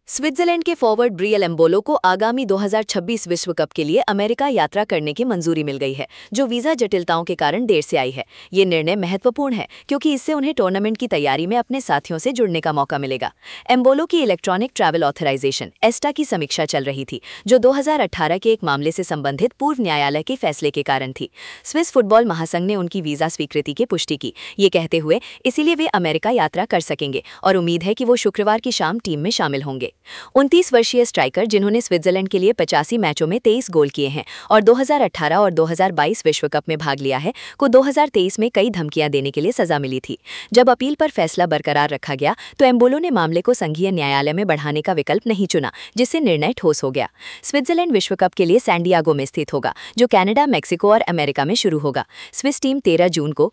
Switzerland के forward ब्रियल Embolo को आगामी 2026 विश्व कप के लिए अमेरिका यात्रा करने की मंजूरी मिल गई है, जो वीजा जटिलताओं के कारण देर से आई है। ये निर्णय महत्वपूर्ण है क्योंकि इससे उन्हें टूर्नामेंट की तैयारी में अपने साथियों से जुड़ने का मौका मिलेगा। एम्बोलो की इलेक्ट्रॉनिक ट्रैवल ऑथराइजेशन एस्टा की समीक्षा चल रही थी, जो 2018 के एक मामले से संबंधित पूर्व न्यायालय के फैसले के कारण थी। स्विस फुटबॉल महासंघ ने उनकी वीजा स्वीकृति की पुष्टि की, ये कहते हुए इसीलिए वे अमेरिका यात्रा कर सकेंगे और उम्मीद है कि वो शुक्रवार की शाम टीम में शामिल होंगे। 29 वर्षीय स्ट्राइकर, जिन्होंने स्विट्जरलैंड के लिए 85 मैचों में 23 गोल किए हैं और 2018 और 2022 विश्व कप में भाग लिया है, को 2023 में कई धमकियां देने के लिए सजा मिली थी। जब अपील पर फैसला बरकरार रखा गया तो एम्बोलो ने मामले को संघीय न्यायालय में बढ़ाने का विकल्प नहीं चुना, जिससे निर्णय ठोस हो गया। स्विट्जरलैंड विश्व कप के लिए सैन डिएगो में स्थित होगा, जो कनाडा, मेक्सिको और अमेरिका में शुरू होगा। स्विस टीम 13 जून को